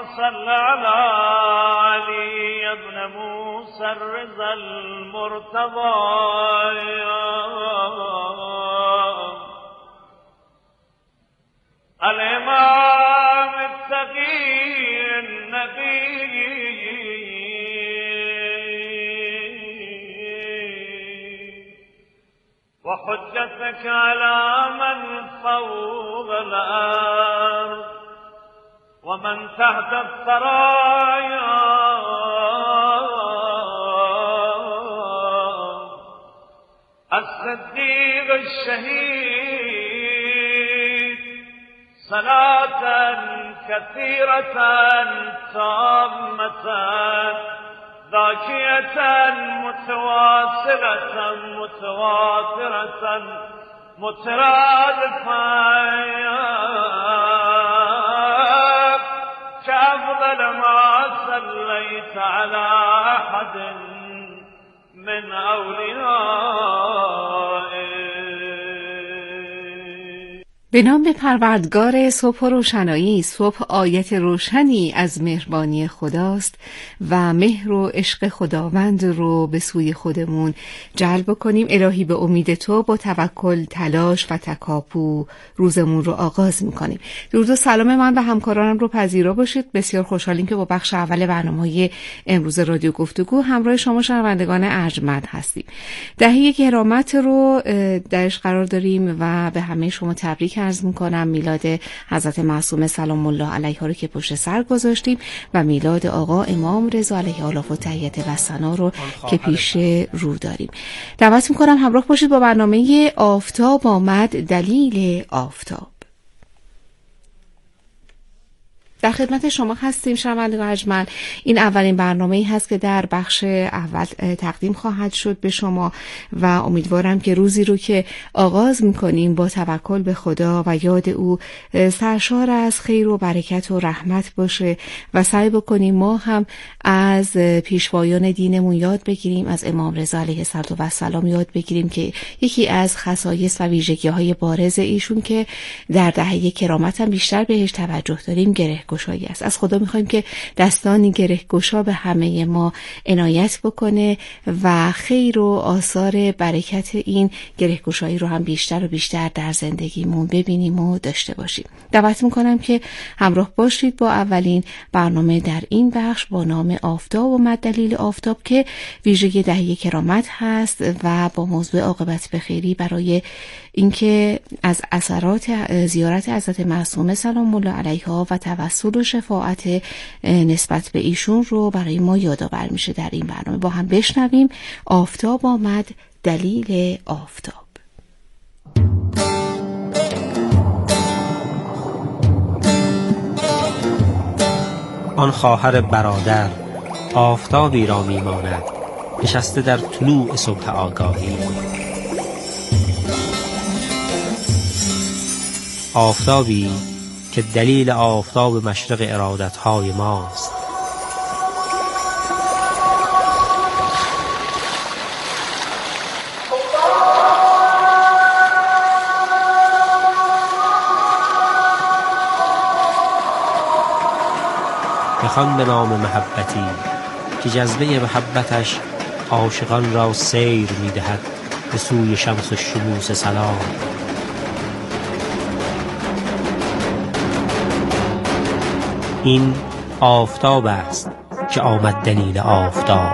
صل على علي ابن موسى الرضا المرتضى الإمام التقي النبي وحجتك على من فوق الأرض ومن تحت الثرايا الصديق الشهيد صلاة كثيرة تامة ذاكية متواصلة متواترة مترادفة كأفضل ما صليت على أحد من أوليائه. به نام پروردگار صبح و روشنایی. صبح آیت روشنی از مهربانی خداست و مهر و عشق خداوند رو به سوی خودمون جلب کنیم. الهی به امید تو با توکل، تلاش و تکاپو روزمون رو آغاز میکنیم. درود و سلام من به همکارانم رو پذیرا باشید. بسیار خوشحالیم که با بخش اول برنامه‌های امروز رادیو گفتگو همراه شما شنوندگان ارجمند هستیم. دهه کرامت رو درش قرار داریم و به همه شما تبریک عرض میکنم. میلاد حضرت معصومه سلام الله علیها رو که پشت سر گذاشتیم و میلاد آقا امام رضا علیه آلاف و تحیت و ثنا رو که پیش رو داریم. دعوت میکنم همراه باشید با برنامه آفتاب آمد دلیل آفتاب. در خدمت شما هستیم شنوندگان ارجمند. این اولین برنامه‌ای هست که در بخش اول تقدیم خواهد شد به شما و امیدوارم که روزی رو که آغاز می‌کنیم با توکل به خدا و یاد او سرشار از خیر و برکت و رحمت باشه و سعی بکنیم ما هم از پیشوایان دینمون یاد بگیریم، از امام رضا علیه السلام یاد بگیریم که یکی از خصایص و ویژگی‌های بارز ایشون که در دهه کرامت هم بیشتر بهش توجه داریم گره‌گشایی است. از خدا می‌خوایم که دستانی گره‌گشا به همه ما عنایت بکنه و خیر و آثار برکت این گره‌گشایی رو هم بیشتر و بیشتر در زندگیمون ببینیم و داشته باشیم. دعوت می‌کنم که همراه باشید با اولین برنامه در این بخش با نام آفتاب و دلیل آفتاب که ویژگی دهه کرامت هست و با موضوع عاقبت بخیری برای اینکه از اثرات زیارت حضرت معصومه سلام الله علیها و توسل و شفاعت نسبت به ایشون رو برای ما یادآور میشه. در این برنامه با هم بشنویم آفتاب آمد دلیل آفتاب. آن خواهر برادر آفتابی را میماند نشسته در طلوع صبح آگاهی. آفتابی که دلیل آفتاب مشرق ارادتهای ماست. بخوان به نام محبتی که جذبه محبتش عاشقان را سیر می‌دهد به سوی شمس الشموس سلام. این آفتاب است که آمد دلیل آفتاب.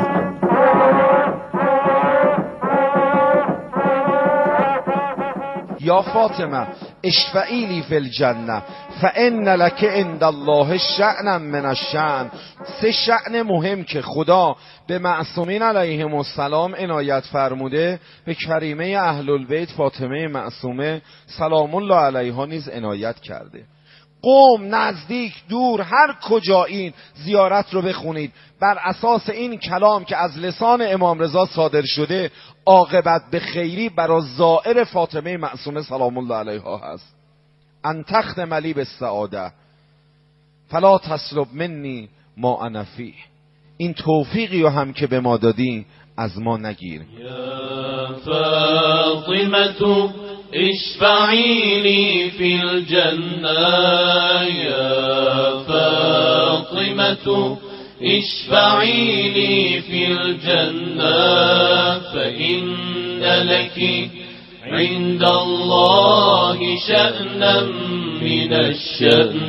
یا فاطمه اشفعی لی فی الجنه فان لک عند الله شأنا من الشأن. 3 شأن مهم که خدا به معصومین علیهم السلام عنایت فرموده به کریمه اهل البیت فاطمه معصومه سلام الله علیها نیز عنایت کرده. قوم، نزدیک، دور، هر کجا این زیارت رو بخونید بر اساس این کلام که از لسان امام رضا صادر شده عاقبت به خیری برای زائر فاطمه معصومه سلام الله علیها هست. ان تختم لی بالسعاده فلا تسلب منی ما انا فیه. این توفیقی رو هم که به ما دادی از ما نگیر. یا فاطمه اشفعی لی فی الجنه یا فاطمه فاطمة اشفعي لي في الجنة فإن لك عند الله شأنا من الشأن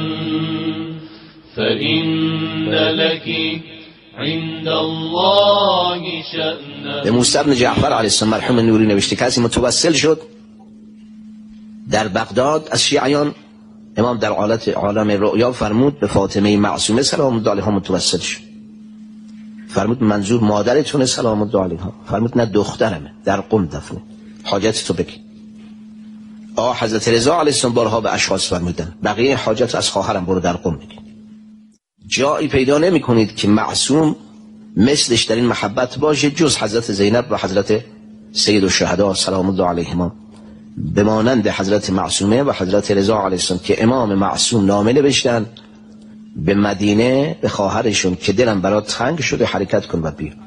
فإن لك عند الله شأنا. به موسی بن جعفر علیه السلام مرحوم نوری نوشته کسی متوسل شد در بغداد از شیعیان، امام در عالم رؤیا فرمود به فاطمه معصومه سلام الله علیها متوسل شد. فرمود منظور مادرتونه سلام الله علیها؟ فرمود نه دخترمه، در قم دفنه، حاجت تو بگی. حضرت رضا علیه السلام بارها به اشخاص فرمودن بقیه حاجت از خواهرم برو در قم بگی. جایی پیدا نمی کنید که معصوم مثلش در این محبت باشه جز حضرت زینب و حضرت سید الشهدا سلام الله علیهما، به مانند حضرت معصومه و حضرت رضا علیه السلام که امام معصوم نامه نوشتن به مدینه به خواهرشون که دلم برات تنگ شده حرکت کن و بیا.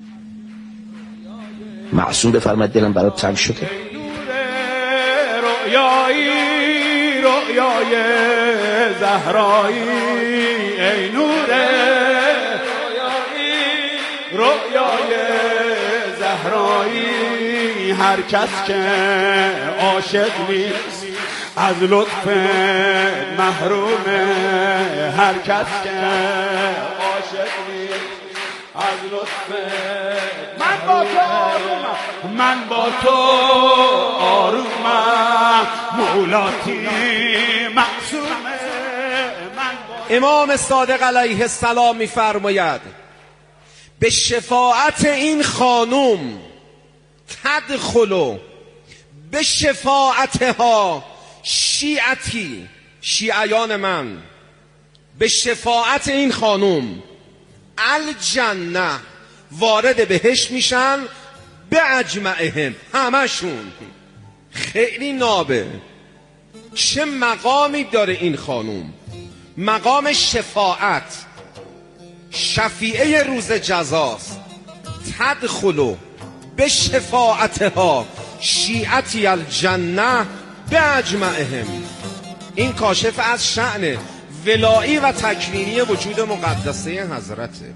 معصوم بفرماد دلم برات تنگ شده. رؤیای زهرایی ای نور رؤیای زهرایی، هر کس که عاشق نیست از لطف محرومه، هر کس که عاشق نیست از لطف من با تو آرومم مولاتی معصومه. امام صادق علیه السلام می‌فرماید به شفاعت این خانوم تدخلو به شفاعتها شیعتی، شیعیان من به شفاعت این خانوم الجنه وارد بهشت میشن به اجمعهم، همشون. خیلی نابه. چه مقامی داره این خانوم؟ مقام شفاعت، شفیعه روز جزاست. تدخلو به شفاعتها شیعتی الجنه به اجمعهم. این کاشف از شأن ولایی و تکوینی وجود مقدسه حضرته.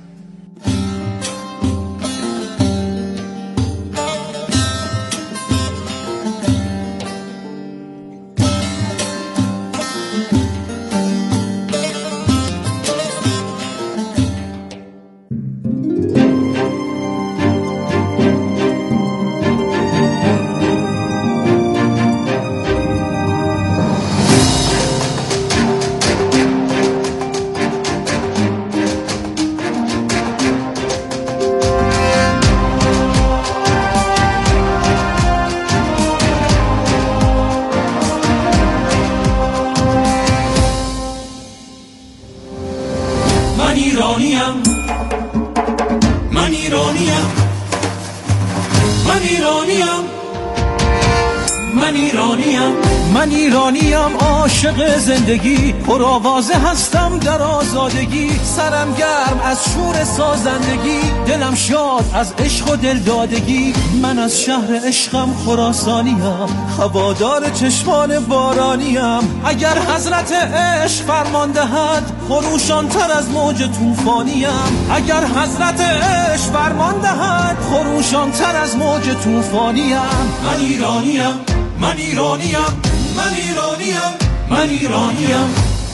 من ایرانیم عاشق زندگی، پرآوازه هستم در آزادگی، سرم گرم از شور سازندگی، دلم شاد از عشق و دلدادگی. من از شهر عشقم خراسانیم، هوادار چشمان بارانیم. اگر حضرت عشق فرمان دهد خروشان‌تر از موج طوفانیم. اگر حضرت عشق فرمان دهد خروشان‌تر از موج طوفانیم. من ایرانیم، من ایرانیم، من ایرانیم، من ایرانیم.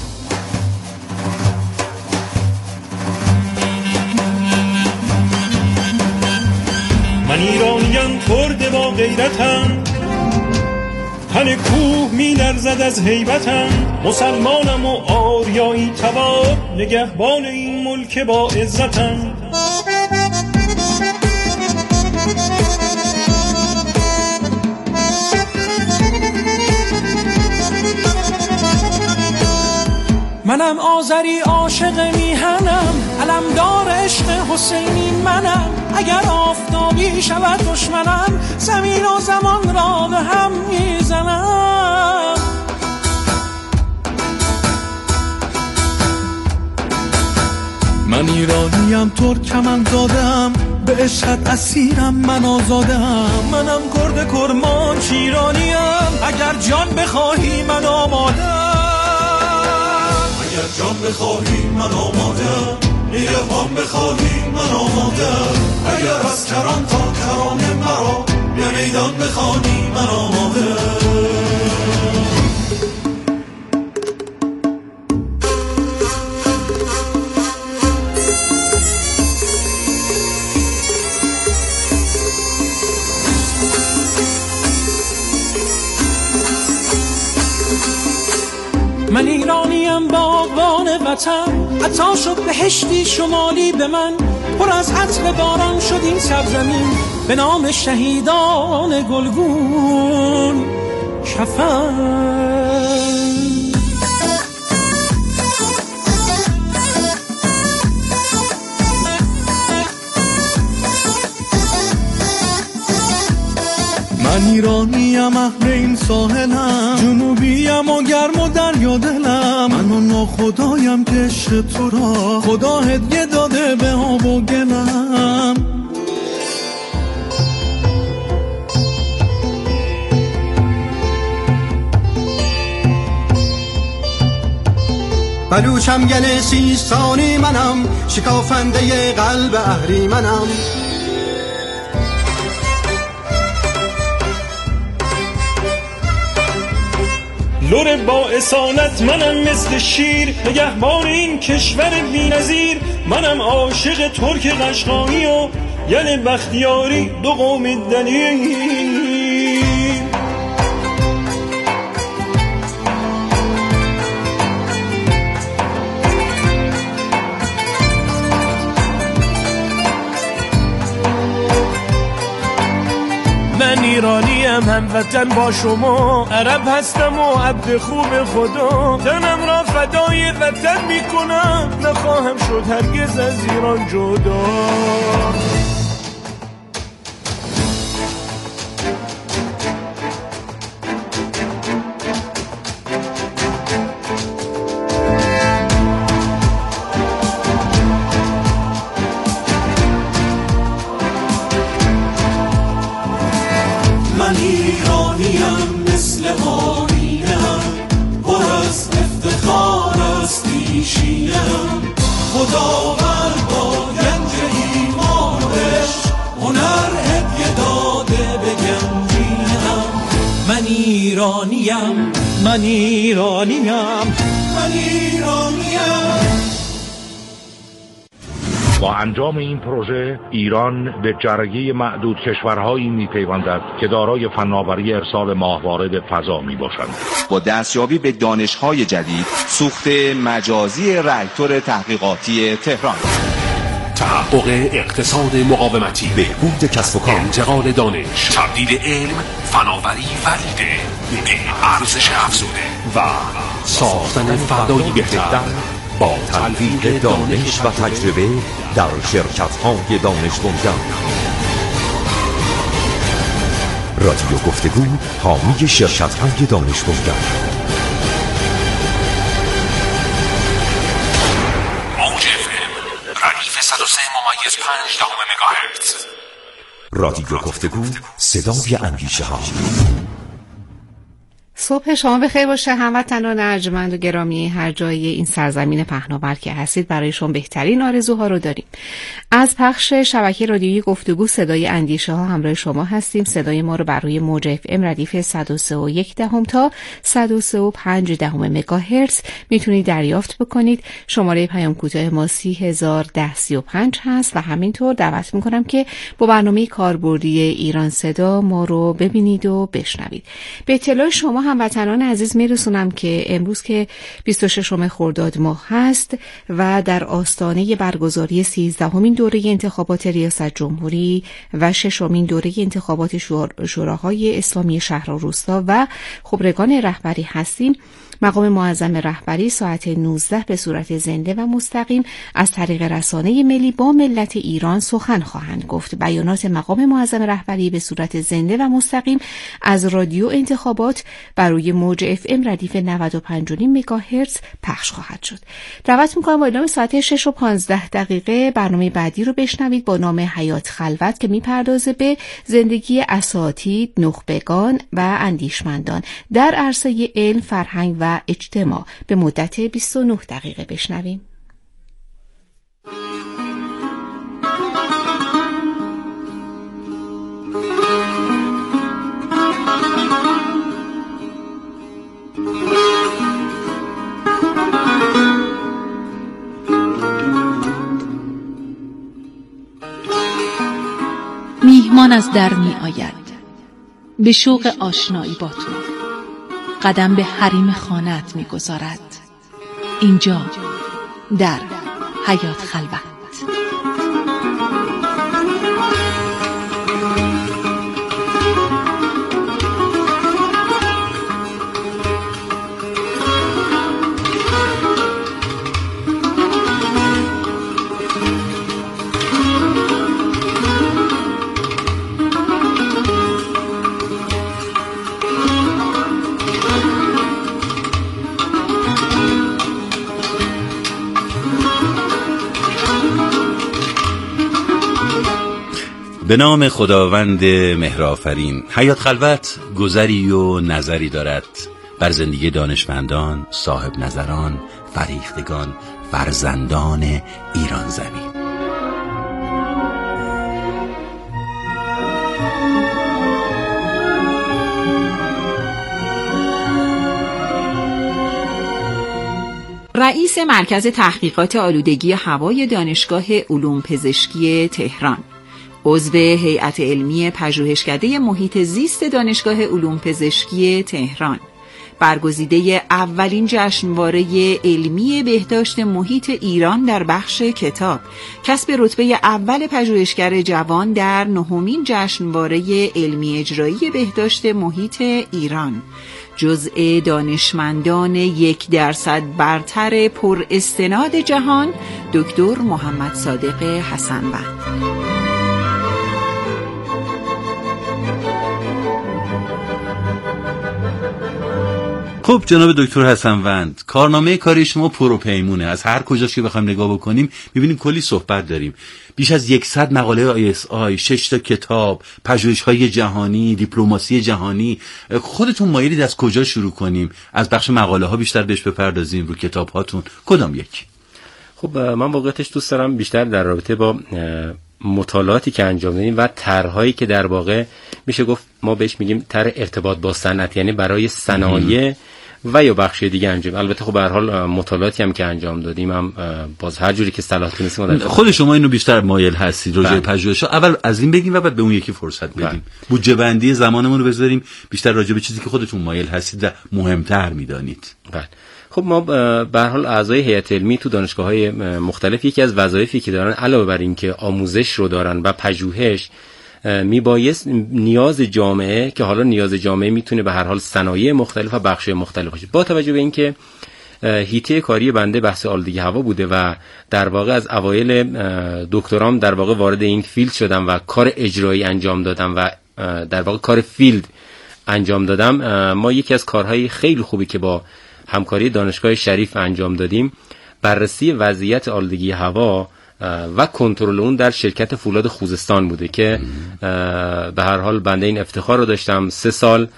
من ایرانیم کرد با غیرتم، تن کوه می لرزد از هیبتم. مسلمانم و آریایی تبار، نگهبان این ملک با عزتم. منم آذری عاشق میهنم، علمدار عشق حسینی منم. اگر آفتابی شود دشمنم، زمین و زمان را به هم میزنم. من ایرانیم ترکم دادم، به عشقت اسیرم من آزادم. منم کرد کرمان شیرانیم، اگر جان بخواهی من آمادم. اگر جان بخواهی من آمادم. نیروان بخواهی من آمادم، اگر از کران تا کران مرا به میدان بخوانی من آمادم. من ایرانیم باغبان وطن، عطا شد بهشتی شمالی به من، پر از عطر باران شد این سرزمین، به نام شهیدان گلگون کفن. من ایرانیم اهل این ساحلم، جنوبیم و گرم و دریا دلم، من و ناخدایم که عشق تو را خدا هدیه داده به آب و گلم. بلوچم گل سیستانی منم، شکافنده قلب اهریمنم. لور با اصالت منم مثل شیر، نگهبان این کشور بی‌نظیر. منم عاشق ترک قشقایی و یل بختیاری، دو قوم دلیر. من ایرانیم هموطن با شما، عرب هستم و عبد خوب خدا. تنم را فدای وطن میکنم، نخواهم شد هرگز از ایران جدا. من ایرانیم مثل آینه‌ام، پر از افتخار است پیشینه‌ام. خداوند با گنج ایمان و عشق، هنر هدیه داده به گنجینه‌ام. من ایرانیم، من ایرانیم، من ایرانیم. با انجام این پروژه ایران به جرگه معدود کشورهایی می‌پیوندد که دارای فناوری ارسال ماهواره به فضا میباشند. با دستیابی به دانش‌های جدید، سوخت مجازی راکتور تحقیقاتی تهران، تحقق اقتصاد مقاومتی، بهبود کسب و کار، انتقال دانش، تبدیل علم، فناوری و ایده به ارزش افزوده و ساختن فردایی بهتر با تلفیق دانش و تجربه در شرکت‌های دانش بنیان. رادیو گفتگو، حامی شرکت‌های دانش بنیان. موج FM ردیف 103.5 مگاهرتز. رادیو گفتگو، صدای اندیشه‌ها. صبح شما بخیر باشه هموطنان ارجمند و گرامی هر جای این سرزمین پهناور که هستید. برای شما بهترین آرزوها رو داریم. از پخش شبکه رادیویی گفتگو صدای اندیشه ها همراه شما هستیم. صدای ما رو بر روی موج اف ام ردیف 103.1 تا 103.5 مگاهرتز میتونید دریافت بکنید. شماره پیام کوتاه ما 301035 هست و همینطور دعوت میکنم که با برنامه کاربردی ایران صدا ما رو ببینید و بشنوید. به اطلاع شما هموطنان عزیز میرسونم که امروز که 26 خرداد ماه هست و در آستانه برگزاری 13مین دوره انتخابات ریاست جمهوری و 6مین دوره انتخابات شوراهای اسلامی شهر و روستا و خبرگان رهبری هستیم. مقام معظم رهبری ساعت 19 به صورت زنده و مستقیم از طریق رسانه ملی با ملت ایران سخن خواهند گفت. بیانات مقام معظم رهبری به صورت زنده و مستقیم از رادیو انتخابات بر روی موج اف ام ردیف 95.5 مگاهرتز پخش خواهد شد. دعوت می‌کنم با اعلام ساعت 6:15 برنامه بعدی رو بشنوید با نام حیات خلوت که میپردازه به زندگی اساتید، نخبگان و اندیشمندان در عرصه علم، فرهنگ و اجتماع. به مدت 29 دقیقه بشنویم. مهمان از در می آید به شوق آشنایی با تو، قدم به حریم خانه‌ات می گذارد. اینجا در حیات خلوت. به نام خداوند مهرآفرین. حیات خلوت گذری و نظری دارد بر زندگی دانشمندان، صاحب نظران، فریختگان، فرزندان ایران زمین. رئیس مرکز تحقیقات آلودگی هوای دانشگاه علوم پزشکی تهران، عضو هیئت علمی پژوهشکده محیط زیست دانشگاه علوم پزشکی تهران، برگزیده اولین جشنواره علمی بهداشت محیط ایران در بخش کتاب، کسب رتبه اول پژوهشگر جوان در 9مین جشنواره علمی اجرایی بهداشت محیط ایران، جزء دانشمندان 1% برتر پر استناد جهان، دکتر محمد صادق حسنوند. خب جناب دکتر حسنوند، کارنامه کاری شما پروپیمونه. از هر کجاش که بخوایم نگاه بکنیم می‌بینیم کلی صحبت داریم. بیش از 100 مقاله ISI، 6 تا کتاب، پژوهش‌های جهانی، دیپلماسی جهانی. خودتون مایلید از کجا شروع کنیم؟ از بخش مقاله‌ها بیشتر بهش بپردازیم، رو کتاب‌هاتون کدام یک؟ خب من واقعیتش دوست دارم بیشتر در رابطه با مطالعاتی که انجام دادیم و طرح‌هایی که در واقع میشه گفت ما بهش میگیم طرح ارتباط با صنعت، یعنی برای صنایع و یا بخش دیگه انجام. البته خب به هر حال مطالعاتی هم که انجام دادیم هم باز هر جوری که صلاح تونستیم. خود شما اینو بیشتر مایل هستید راجع به پژوهش‌ها. اول از این بگیم و بعد به اون یکی فرصت بدیم. بودجه بندی زمانمون رو بذاریم بیشتر راجع به چیزی که خودتون مایل هستید و مهمتر می‌دانید. بله. خب ما به هر حال اعضای هیئت علمی تو دانشگاه‌های مختلف یکی از وظایفی که دارن علاوه بر این که آموزش رو دارن و پژوهش، میبایست نیاز جامعه، که حالا نیاز جامعه میتونه به هر حال صنایع مختلف و بخش مختلف باشه. با توجه به اینکه حیطه کاری بنده بحث آلودگی هوا بوده و در واقع از اوایل دکترام در واقع وارد این فیلد شدم و کار اجرایی انجام دادم و در واقع کار فیلد انجام دادم، ما یکی از کارهای خیلی خوبی که با همکاری دانشگاه شریف انجام دادیم بررسی وضعیت آلودگی هوا و کنترل اون در شرکت فولاد خوزستان بوده که به هر حال بنده این افتخار رو داشتم. 3 سال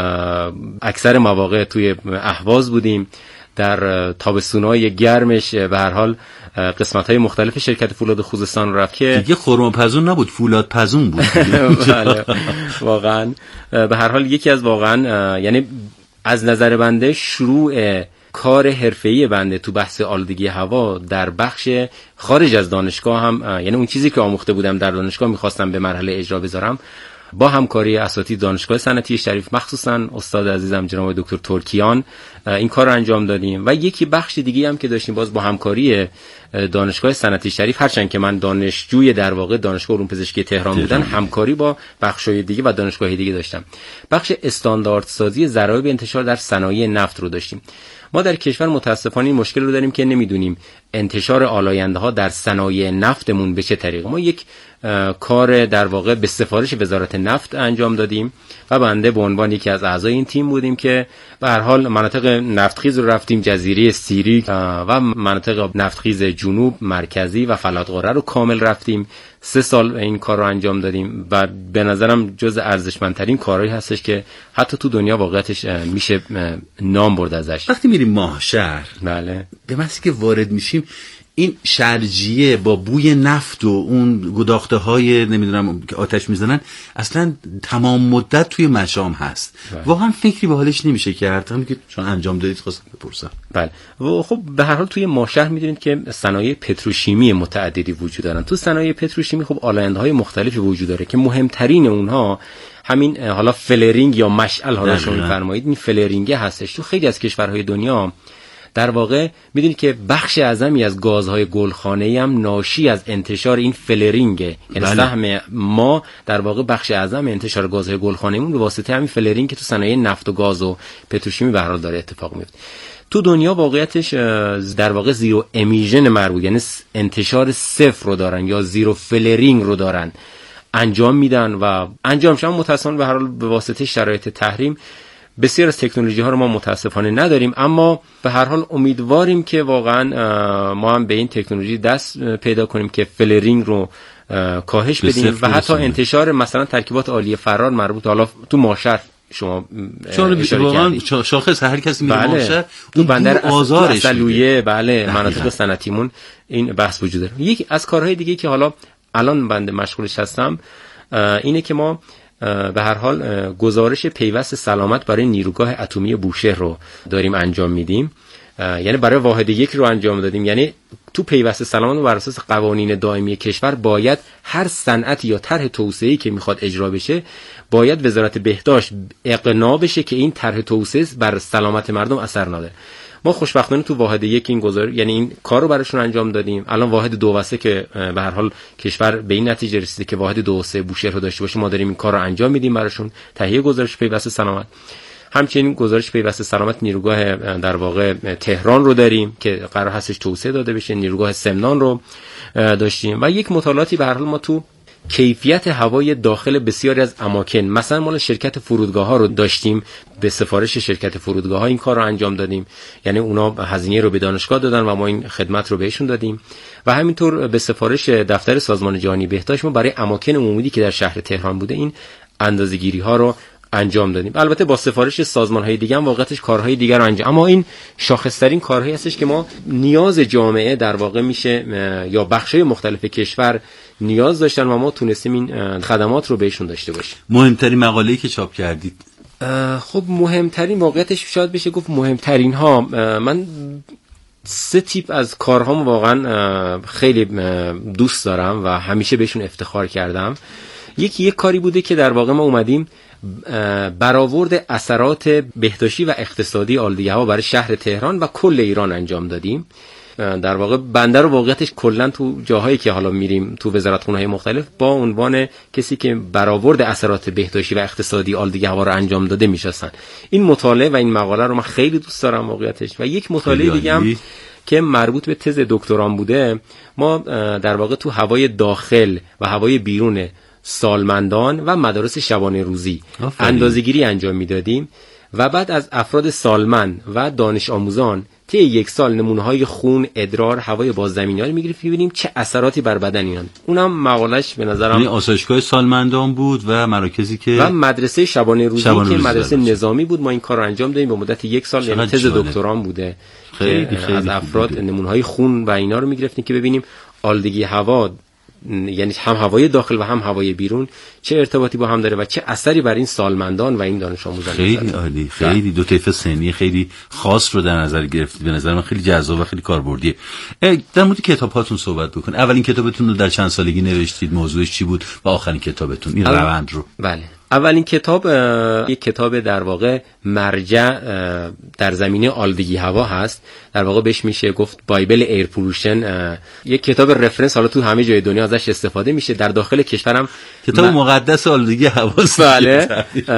اکثر مواقع توی اهواز بودیم، در تابستونای گرمش به هر حال قسمت‌های مختلف شرکت فولاد خوزستان رفت که دیگه خرماپزون نبود، فولاد پزون بود. بله واقعا به هر حال یکی از واقعا یعنی از نظر بنده شروع کار حرفه‌ای بنده تو بحث آلودگی هوا در بخش خارج از دانشگاه هم، یعنی اون چیزی که آموخته بودم در دانشگاه می‌خواستم به مرحله اجرا بذارم، با همکاری اساتید دانشگاه صنعتی شریف، مخصوصا استاد عزیزم جناب دکتر ترکیان، این کار رو انجام دادیم. و یکی بخش دیگه هم که داشتیم باز با همکاری دانشگاه صنعتی شریف، هرچند که من دانشجوی در واقع دانشگاه علوم پزشکی تهران بودم، همکاری با بخش‌های دیگه و دانشگاه‌های دیگه داشتم. بخش استانداردسازی ضرایب انتشار در صنایع نفت رو داشتیم. ما در کشور متاسفانه این مشکل رو داریم که نمیدونیم انتشار آلاینده‌ها در صنایع نفتمون به چه طریقه. ما یک کار در واقع به سفارش وزارت نفت انجام دادیم و بنده به عنوان یکی از اعضای این تیم بودیم که به هر حال مناطق نفتخیز رو رفتیم، جزیره سیری و مناطق نفتخیز جنوب، مرکزی و فلاتقاره رو کامل رفتیم. 3 سال این کار رو انجام دادیم و به نظرم جز ارزشمندترین کارهایی هستش که حتی تو دنیا واقعیتش میشه نام برد ازش. وقتی میریم ماهشهر، بله، به محضی که وارد میشیم این شرجیه با بوی نفت و اون گداخته های نمیدونم که آتش میزنن اصلا تمام مدت توی مشام هست. واقعا فکری به حالش نمیشه کرد. همین که چون انجام دادید خواستم بپرسم. بله. و خب به هر حال توی ماشهر میدونید که صنایع پتروشیمی متعددی وجود دارن. تو صنایع پتروشیمی خب آلاینده‌های مختلفی وجود داره که مهمترین اونها همین حالا فلرینگ یا مشعل حالا شما می‌فرمایید، این فلرینگ هستش. تو خیلی از کشورهای دنیا در واقع میدونید که بخش اعظمی از گازهای گلخانه‌ای هم ناشی از انتشار این فلرینگه. یعنی سهم ما در واقع بخش اعظم انتشار گازهای گلخانه‌ایمون به واسطه همین فلرینگ که تو صنایع نفت و گاز و پتروشیمی به هر حال داره اتفاق میفته. تو دنیا واقعیتش در واقع زیرو امیژن مربوط، یعنی انتشار صفر رو دارن یا زیرو فلرینگ رو دارن انجام میدن و انجامش هم متأسفانه به هر حال به واسطه شرایط تحریم بسیار از تکنولوژی ها رو ما متاسفانه نداریم، اما به هر حال امیدواریم که واقعا ما هم به این تکنولوژی دست پیدا کنیم که فلرینگ رو کاهش بدیم و حتی انتشار مثلا ترکیبات عالی فرار مربوط حالا تو ماشهر شما واقعا شاخص هر کسی میره ماشهر اون بندر آزارش سلویه مناطق صنعتیمون این بحث وجود داره. یکی از کارهای دیگه که حالا الان بنده مشغولش هستم اینه که ما به هر حال گزارش پیوست سلامت برای نیروگاه اتمی بوشهر رو داریم انجام میدیم. یعنی برای واحد یک رو انجام دادیم. یعنی تو پیوست سلامت بر اساس قوانین دائمی کشور باید هر صنعتی یا طرح توسعه‌ای که میخواد اجرا بشه باید وزارت بهداشت اقناع بشه که این طرح توسعه بر سلامت مردم اثر نداره. ما خوشبختانه تو واحد یک این گزارش یعنی این کار رو براشون انجام دادیم. الان واحد 2 و 3 که به هر حال کشور به این نتیجه رسیده که واحد 2 و 3 بوشهر رو داشته باشه، ما داریم این کار رو انجام میدیم براشون، تهیه گزارش پیوست سلامت. همچنین گزارش پیوست سلامت نیروگاه در واقع تهران رو داریم که قرار هستش توسعه داده بشه. نیروگاه سمنان رو داشتیم و یک مطالعاتی به هر حال ما تو کیفیت هوای داخل بسیاری از اماکن، مثلا مال شرکت فرودگاه ها رو داشتیم، به سفارش شرکت فرودگاه ها این کار رو انجام دادیم. یعنی اونا هزینه رو به دانشگاه دادن و ما این خدمت رو بهشون دادیم و همینطور به سفارش دفتر سازمان جهانی بهداشت ما برای اماکن عمومی که در شهر تهران بوده این اندازه‌گیری ها رو انجام دادیم. البته با سفارش سازمان‌های دیگه هم واقعیتش کارهای دیگر رو انجام، اما این شاخص‌ترین کارهایی هستش که ما نیاز جامعه در واقع میشه یا بخش‌های مختلف کشور نیاز داشتن و ما تونستیم این خدمات رو بهشون داشته باشیم. مهمترین مقاله‌ای که چاپ کردید؟ خب مهمترین واقعیتش شاید بشه گفت مهمترین ها، من 3 تیپ از کارهام واقعا خیلی دوست دارم و همیشه بهشون افتخار کردم. یک کاری بوده که در واقع ما اومدیم برآورد اثرات بهداشتی و اقتصادی آلودگی هوا برای شهر تهران و کل ایران انجام دادیم. در واقع بنده رو واقعیتش کلا تو جاهایی که حالا میریم تو وزارتخونه‌های مختلف با عنوان کسی که برآورد اثرات بهداشتی و اقتصادی آلودگی هوا رو انجام داده میشناسن. این مطالعه و این مقاله رو من خیلی دوست دارم واقعیتش. و یک مطالعه دیگه هم که مربوط به تز دکترام بوده، ما در واقع تو هوای داخل و هوای بیرون سالمندان و مدارس شبانه روزی اندازه‌گیری انجام میدادیم و بعد از افراد سالمند و دانش آموزان طی 1 سال نمونه‌های خون، ادرار، هوای باززمینی رو می‌گرفتیم ببینیم چه اثراتی بر بدن اینا. اونم مقالهش به نظرم یعنی آسایشگاه سالمندان بود و مراکزی که و مدرسه شبانه روزی که مدرسه نظامی بود. ما این کار رو انجام دادیم به مدت 1 سال، یعنی تز دکترام بوده. خیلی از افراد نمونه‌های خون و اینا رو می‌گرفتیم که ببینیم آلودگی هوا، یعنی هم هوای داخل و هم هوای بیرون، چه ارتباطی با هم داره و چه اثری بر این سالمندان و این دانش آموزان. خیلی عالی، خیلی دو طیف سنی خیلی خاص رو در نظر گرفتید. به نظر من خیلی جذاب و خیلی کاربردیه. در مورد کتاب‌هاتون صحبت بکن. اولین کتابتون رو در چند سالگی نوشتید؟ موضوعش چی بود؟ و آخرین کتابتون این روند رو؟ بله، اولین کتاب یک کتاب در واقع مرجع در زمینه آلودگی هوا هست. در واقع بهش میشه گفت بایبل ایر پولوشن. یک کتاب رفرنس، حالا تو همه جای دنیا ازش استفاده میشه. در داخل کشورم کتاب مقدس آلودگی هواست. بله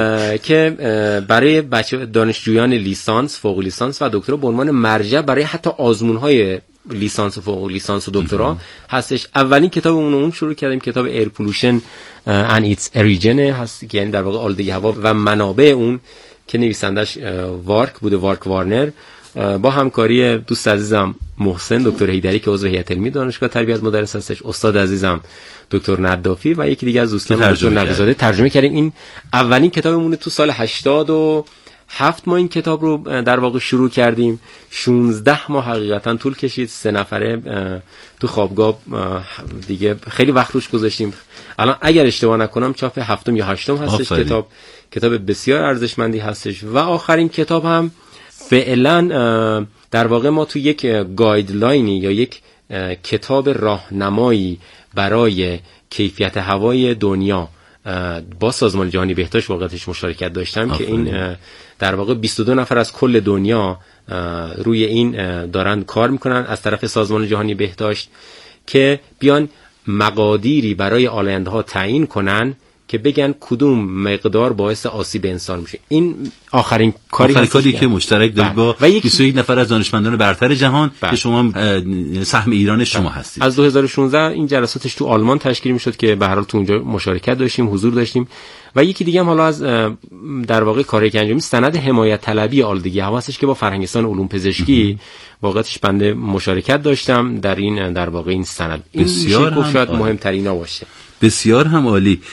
که برای بچه دانشجویان لیسانس، فوق لیسانس و دکترا به عنوان مرجع برای حتی آزمون‌های لیسانس و فوق لیسانس و دکترا هستش. اولین کتابمون اون شروع کردیم، کتاب ایر پولوشن and its origin هست که یعنی در واقع آلودگی هوا و منابع اون، که نویسندش وارک بوده، وارک وارنر، با همکاری دوست عزیزم محسن دکتر حیدری که عضو هیئت علمی دانشگاه تربیت مدرس هستش، استاد عزیزم دکتر ندافی و یکی دیگه از دوستان دکتر نقی‌زاده ترجمه کردیم. این اولین کتابمونه تو سال 7 ماه این کتاب رو در واقع شروع کردیم. 16 ماه حقیقتا طول کشید. 3 نفره تو خوابگاه دیگه خیلی وقت روش گذاشتیم. الان اگر اشتباه نکنم چاپ 7 یا 8 هستش. کتاب بسیار ارزشمندی هستش. و آخرین کتاب هم فعلا در واقع ما تو یک گایدلاینی یا یک کتاب راهنمایی برای کیفیت هوای دنیا با سازمان جهانی بهداشت واقعیتش مشارکت داشتم که این در واقع 22 نفر از کل دنیا روی این دارن کار میکنن از طرف سازمان جهانی بهداشت که بیان مقادیری برای آلاینده ها تعیین کنن که بگن کدوم مقدار باعث آسیب انسان میشه. این آخرین کاری که مشترک دارید با 21 نفر از دانشمندان برتر جهان که شما سهم ایران شما هستید. از 2016 این جلساتش تو آلمان تشکیل میشد که به هر حال تو اونجا مشارکت داشتیم، حضور داشتیم. و یکی دیگه هم حالا از در واقع کاری که انجام سند حمایت طلبی آلودگی هوا هستش که با فرهنگستان علوم پزشکی واقعیتش بنده مشارکت داشتم در این در واقع این سند. این شاید مهمترینا باشه. بسیار هم عالی.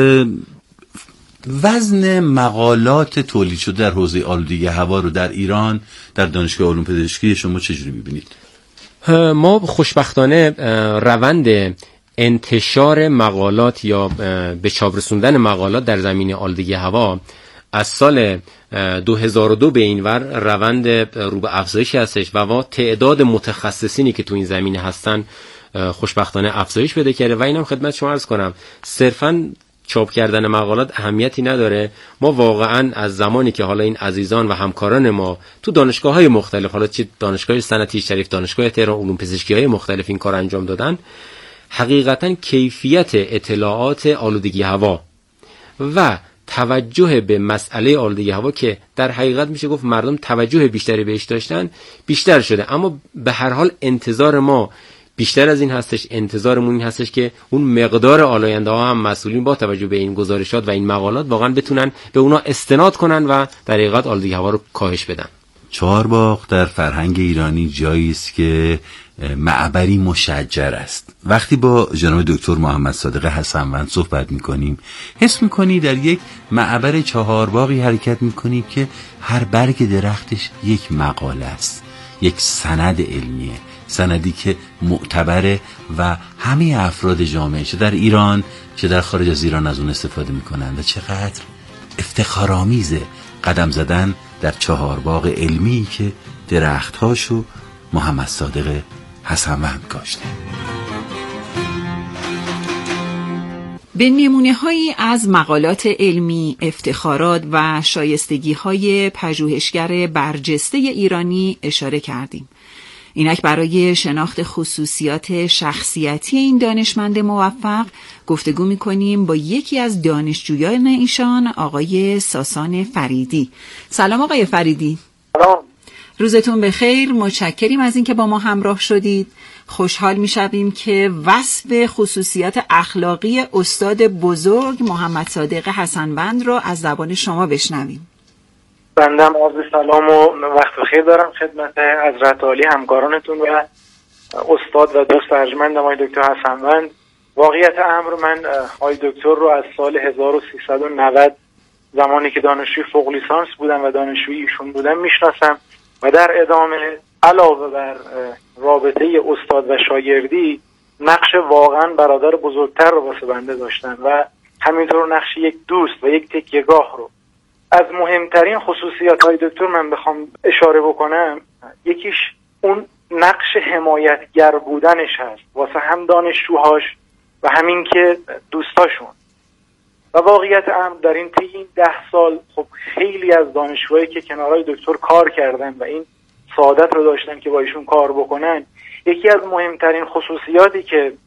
وزن مقالات تولید شده در حوزه آلودگی هوا رو در ایران در دانشگاه علوم پزشکی شما چجوری می‌بینید؟ ما خوشبختانه روند انتشار مقالات یا به چاپ رسوندن مقالات در زمینه آلودگی هوا از سال 2002 به این ور روند رو به افزایشی هستش و تعداد متخصصینی که تو این زمینه هستن خوشبختانه افزایش پیدا کرده. و اینم خدمت شما عرض کنم صرفاً چاپ کردن مقالات اهمیتی نداره. ما واقعاً از زمانی که حالا این عزیزان و همکاران ما تو دانشگاه‌های مختلف، حالا چه دانشگاه صنعتی شریف، دانشگاه تهران، علوم پزشکی‌های مختلف این کار انجام دادن، حقیقتاً کیفیت اطلاعات آلودگی هوا و توجه به مسئله آلودگی هوا که در حقیقت میشه گفت مردم توجه بیشتری بهش داشتن بیشتر شده. اما به هر حال انتظار ما بیشتر از این هستش. انتظارمون این هستش که اون مقدار آلاینده ها هم مسئولین با توجه به این گزارشات و این مقالات واقعا بتونن به اونا استناد کنن و در حقیقت آلودگی هوا رو کاهش بدن. چهارباغ در فرهنگ ایرانی جایی است که معبری مشجر است. وقتی با جناب دکتر محمد صادق حسنوند صحبت میکنیم حس میکنی در یک معبر چهارباغی حرکت میکنی که هر برگ درختش یک مقاله است، یک سند علمیه، سندی که معتبره و همه افراد جامعه چه در ایران چه در خارج از ایران از اون استفاده میکنن. و چقدر افتخارآمیزه قدم زدن در چهارباغ علمی که درختهاشو محمد صادق حسنوند کاشته. به نمونه‌هایی از مقالات علمی، افتخارات و شایستگی‌های پژوهشگر برجسته ایرانی اشاره کردیم. اینک برای شناخت خصوصیات شخصیتی این دانشمند موفق گفتگو می‌کنیم با یکی از دانشجویان ایشان، آقای ساسان فریدی. سلام آقای فریدی. سلام. روزتون بخیر. متشکریم از اینکه با ما همراه شدید. خوشحال می‌شویم که وصف خصوصیات اخلاقی استاد بزرگ محمد صادق حسنوند را از زبان شما بشنویم. بندم عرض سلام و وقت بخیر دارم خدمت حضرت عالی همکارانتون و استاد و دوست ارجمندم آقای دکتر حسنوند. واقعیت امر من آقای دکتر رو از سال 1390 زمانی که دانشجوی فوق لیسانس بودم و دانشجوی ایشون بودم میشناسم و در ادامه علاوه بر رابطه استاد و شاگردی نقش واقعا برادر بزرگتر رو واسه بنده داشتن و همینطور نقش یک دوست و یک تکیه‌گاه رو. از مهمترین خصوصیات های دکتر من بخوام اشاره بکنم یکیش اون نقش حمایتگر بودنش هست واسه هم دانشجوهاش و همین که دوستاشون. و واقعیت امر در این 10 سال خب خیلی از دانشجوهایی که کنارهای دکتر کار کردن و این سعادت رو داشتن که با ایشون کار بکنن، یکی از مهمترین خصوصیاتی که